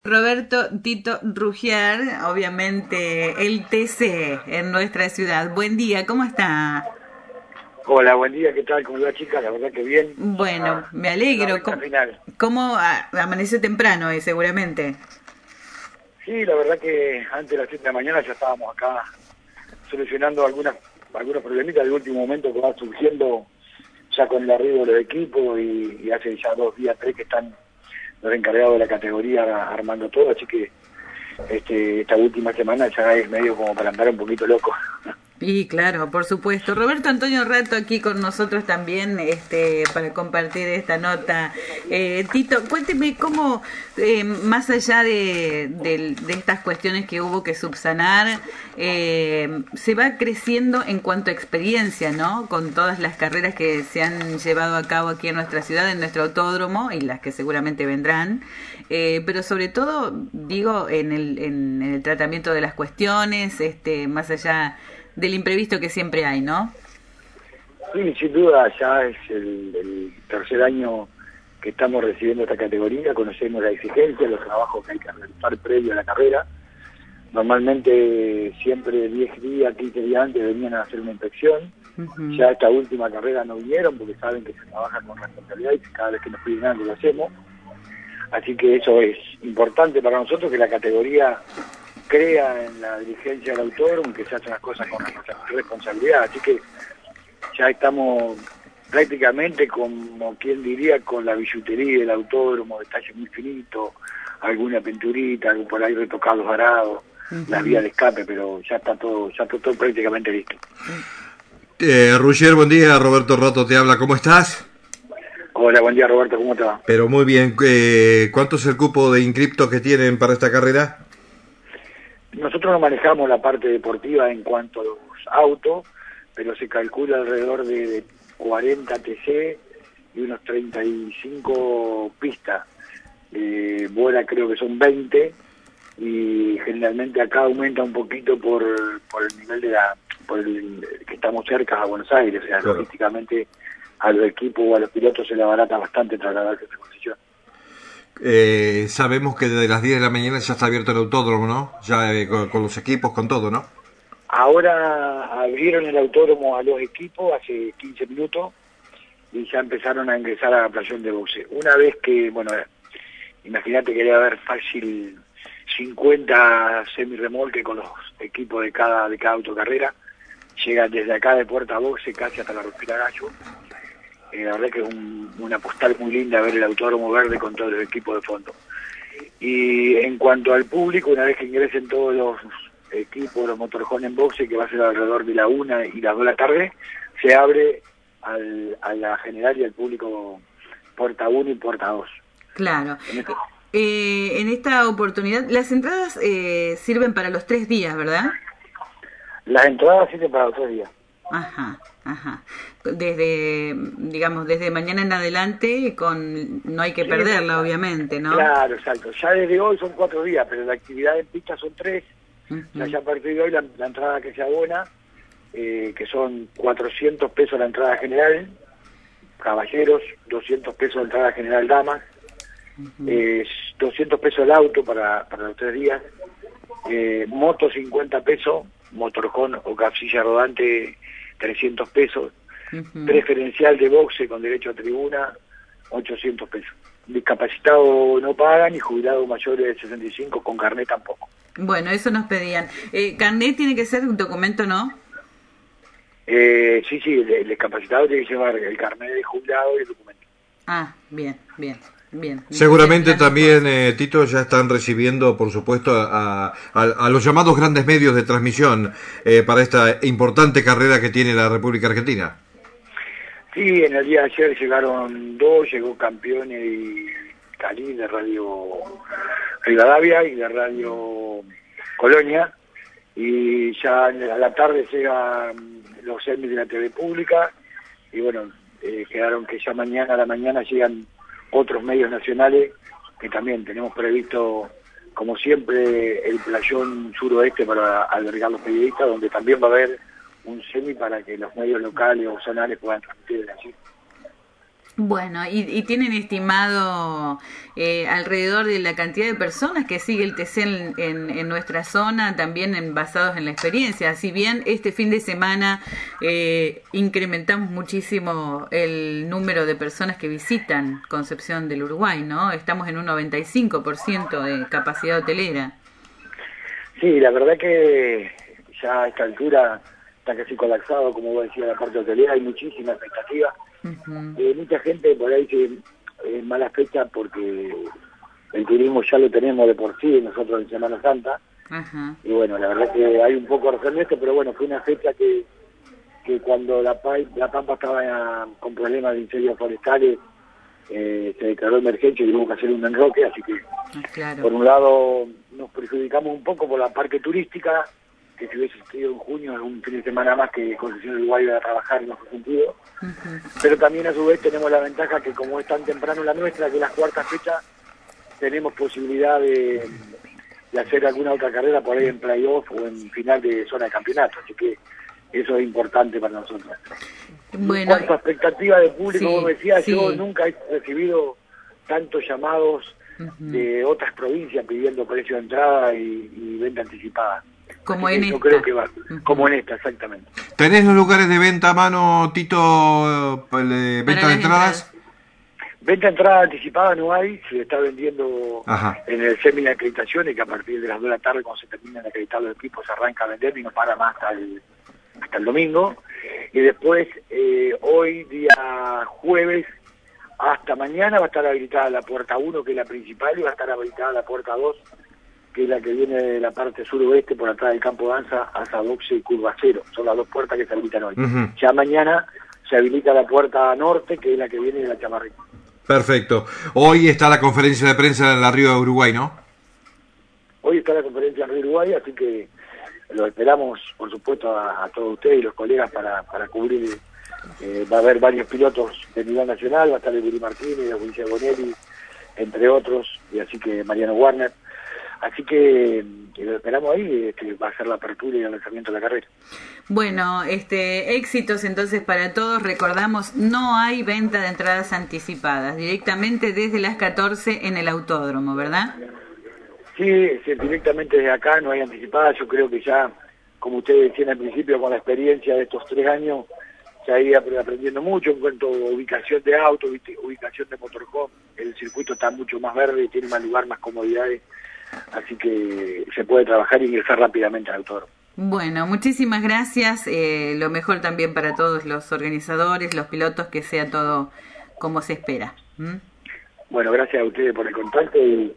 Roberto Tito Rugier, obviamente el TC en nuestra ciudad. Buen día, ¿cómo está? Hola, buen día, ¿qué tal? ¿Cómo va, chica? La verdad que bien. Bueno, me En la alegro. recta final. ¿Cómo amaneció temprano, seguramente? Sí, la verdad que antes de las 7 de la mañana ya estábamos acá solucionando algunos problemitas de último momento que van surgiendo ya con el arribo de los equipos y hace ya 2 días, 3 que están los encargados de la categoría armando todo, así que esta última semana ya es medio como para andar un poquito loco. Y claro, por supuesto. Roberto Antonio Rato aquí con nosotros también para compartir esta nota. Tito, cuénteme cómo, más allá de estas cuestiones que hubo que subsanar, se va creciendo en cuanto a experiencia, ¿no? Con todas las carreras que se han llevado a cabo aquí en nuestra ciudad, en nuestro autódromo, y las que seguramente vendrán. Pero sobre todo, digo, en el tratamiento de las cuestiones, más allá del imprevisto que siempre hay, ¿no? Sí, sin duda ya es el tercer año que estamos recibiendo esta categoría, conocemos la exigencia, los trabajos que hay que realizar previo a la carrera. Normalmente siempre 10 días, 15 días antes venían a hacer una inspección. Uh-huh. Ya esta última carrera no vinieron porque saben que se trabaja con responsabilidad y que cada vez que nos piden algo lo hacemos. Así que eso es importante para nosotros, que la categoría crea en la dirigencia del autódromo, que se hacen las cosas con responsabilidad. Así que ya estamos prácticamente, como quien diría, con la billutería del autódromo, detalles muy finitos, alguna pinturita, algo por ahí retocados varados, las vías de escape, pero ya está todo prácticamente listo. Rugier, buen día, Roberto Rato te habla, ¿cómo estás? Hola, buen día, Roberto, ¿cómo te va? Pero muy bien, ¿cuánto es el cupo de inscriptos que tienen para esta carrera? Nosotros no manejamos la parte deportiva en cuanto a los autos, pero se calcula alrededor de 40 TC y unos 35 pistas. Bola creo que son 20 y generalmente acá aumenta un poquito por el nivel que estamos cerca a Buenos Aires, o sea, claro. Logísticamente a los equipos o a los pilotos se le abarata bastante trasladarse a esa posición. Sabemos que desde las 10 de la mañana ya está abierto el autódromo, ¿no? Ya con los equipos, con todo, ¿no? Ahora abrieron el autódromo a los equipos hace 15 minutos y ya empezaron a ingresar a la playón de boxe. Una vez que, bueno, imagínate que debe haber fácil 50 semirremolques con los equipos de cada autocarrera, llegan desde acá de Puerta Boxe casi hasta la Rupira Gallo. La verdad que es una postal muy linda ver el autódromo verde con todos los equipos de fondo. Y en cuanto al público, una vez que ingresen todos los equipos, los motorhomes en boxe, que va a ser alrededor de la 1 y las 2 de la tarde, se abre a la general y al público puerta 1 y puerta 2. Claro. En esta oportunidad, las entradas sirven para los 3 días, ¿verdad? Las entradas sirven para los 3 días. Ajá. Desde mañana en adelante, no hay que perderla, obviamente, ¿no? Claro, exacto. Ya desde hoy son 4 días, pero la actividad en pista son 3. Uh-huh. Ya a partir de hoy la entrada que se abona, que son 400 pesos la entrada general, caballeros, 200 pesos la entrada general damas, uh-huh. 200 pesos el auto para los 3 días, moto 50 pesos, motorhome o capsilla rodante 300 pesos, uh-huh. Preferencial de boxe con derecho a tribuna 800 pesos. Discapacitado no pagan y jubilados mayores de 65 con carnet tampoco. Bueno, eso nos pedían. ¿Carnet tiene que ser un documento, no? Sí, el discapacitado tiene que llevar el carnet de jubilado y el documento. Ah, bien. Seguramente también, Tito, ya están recibiendo, por supuesto, a los llamados grandes medios de transmisión para esta importante carrera que tiene la República Argentina. Sí, en el día de ayer llegaron 2, llegó Campeones y Cali de Radio Rivadavia y de Radio Colonia, y ya a la tarde llegan los semis de la TV pública, y bueno, quedaron que ya a la mañana llegan otros medios nacionales, que también tenemos previsto, como siempre, el playón suroeste para albergar los periodistas, donde también va a haber un semi para que los medios locales o zonales puedan transmitir desde allí. Bueno, y tienen estimado alrededor de la cantidad de personas que sigue el TC en nuestra zona, también basados en la experiencia. Si bien este fin de semana incrementamos muchísimo el número de personas que visitan Concepción del Uruguay, ¿no? Estamos en un 95% de capacidad hotelera. Sí, la verdad que ya a esta altura está casi colapsado, como vos decías, la parte hotelera, hay muchísima expectativa. Mucha gente por ahí que es mala fecha porque el turismo ya lo tenemos de por sí nosotros en Semana Santa. Y bueno, la verdad que hay un poco de razón en esto, pero bueno, fue una fecha que cuando la Pampa estaba con problemas de incendios forestales, se declaró emergencia y tuvimos que hacer un enroque, así que claro. Por un lado nos perjudicamos un poco por la parte turística, que si hubiese sido en junio es un fin de semana más que Concepción del Uruguay va a trabajar en ese sentido. Pero también a su vez tenemos la ventaja que como es tan temprano la nuestra, que las cuartas fechas, tenemos posibilidad de hacer alguna otra carrera por ahí en playoff o en final de zona de campeonato, así que eso es importante para nosotros. Bueno, en cuanto a expectativa de público, sí, como decía, sí. Yo nunca he recibido tantos llamados de otras provincias pidiendo precio de entrada y venta anticipada. Como en esta. Yo creo que va, como en esta, exactamente. ¿Tenés los lugares de venta a mano, Tito, venta de entradas? Venta de entrada anticipada no hay, se está vendiendo en el semi de acreditaciones, que a partir de las 2 de la tarde, cuando se terminan de acreditar los equipos, se arranca a vender y no para más hasta el domingo. Y después, hoy, día jueves, hasta mañana va a estar habilitada la puerta 1, que es la principal, y va a estar habilitada la puerta 2, que es la que viene de la parte suroeste, por atrás del campo de danza, hasta Boxe y Curva Cero. Son las dos puertas que se habilitan hoy. Ya mañana se habilita la puerta norte, que es la que viene de la Chamarrita. Perfecto. Hoy está la conferencia de prensa en la Río de Uruguay, ¿no? Hoy está la conferencia en Río de Uruguay, así que lo esperamos, por supuesto, a todos ustedes y los colegas para cubrir. Va a haber varios pilotos de nivel nacional, va a estar el Willy Martínez, el Ulises Bonelli, entre otros, y así que Mariano Warner. Así que lo esperamos ahí, va a ser la apertura y el lanzamiento de la carrera. Bueno, éxitos entonces para todos. Recordamos, no hay venta de entradas anticipadas, directamente desde las 14 en el autódromo, ¿verdad? Sí, directamente desde acá no hay anticipadas. Yo creo que ya, como ustedes decían al principio, con la experiencia de estos 3 años, se ha ido aprendiendo mucho en cuanto a ubicación de auto, ubicación de motorhome. El circuito está mucho más verde, tiene más lugar, más comodidades. Así que se puede trabajar y ingresar rápidamente al autódromo. Bueno, muchísimas gracias. Lo mejor también para todos los organizadores, los pilotos, que sea todo como se espera. Bueno, gracias a ustedes por el contacto y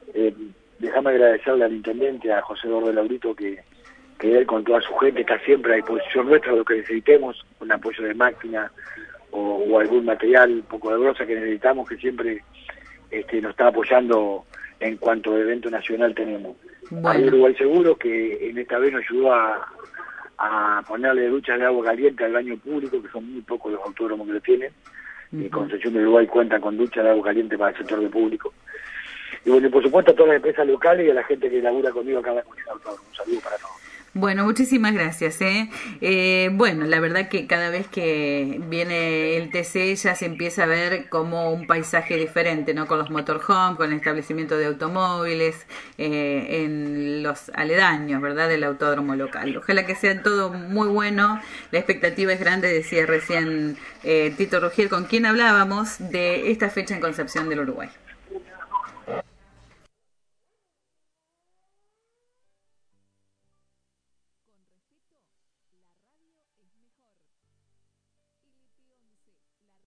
déjame agradecerle al intendente, a José Eduardo Laurito, que él con toda su gente está siempre a disposición nuestra, lo que necesitemos, un apoyo de máquina o algún material, un poco de brosa que necesitamos, que siempre nos está apoyando en cuanto a evento nacional tenemos. Hay Uruguay Seguro, que en esta vez nos ayudó a ponerle duchas de agua caliente al baño público, que son muy pocos los autódromos que lo tienen. Concepción de Uruguay cuenta con duchas de agua caliente para el sector de público. Y bueno, y por supuesto a todas las empresas locales y a la gente que labura conmigo acá en la comunidad autónoma. Un saludo para todos. Bueno, muchísimas gracias. Bueno, la verdad que cada vez que viene el TC ya se empieza a ver como un paisaje diferente, ¿no? Con los motorhomes, con el establecimiento de automóviles, en los aledaños, ¿verdad? Del autódromo local. Ojalá que sea todo muy bueno. La expectativa es grande, decía recién Tito Rugier, con quien hablábamos de esta fecha en Concepción del Uruguay.